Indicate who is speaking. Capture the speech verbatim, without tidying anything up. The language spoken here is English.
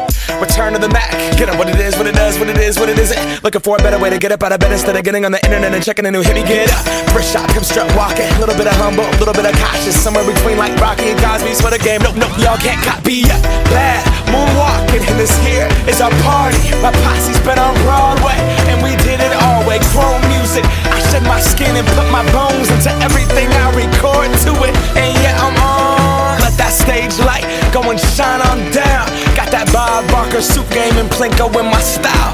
Speaker 1: Return to the Mac. Get up what it is, what it does, what it is, what it isn't. Looking for a better way to get up out of bed instead of getting on the internet and checking a new hit. Me get up. First shot, come strut walking. Little bit of humble, little bit of cautious. Somewhere between like Rocky and Cosby's for the game. Nope, nope, y'all can't copy yet. Bad moonwalking, and this here is our party. My posse's been on Broadway, and we did it all way. Chrome music. I shed my skin and put my bones into everything I record to it. And yeah, I'm on. Let that stage light go and shine on down. Got that Bob Barker suit game and Plinko in my style.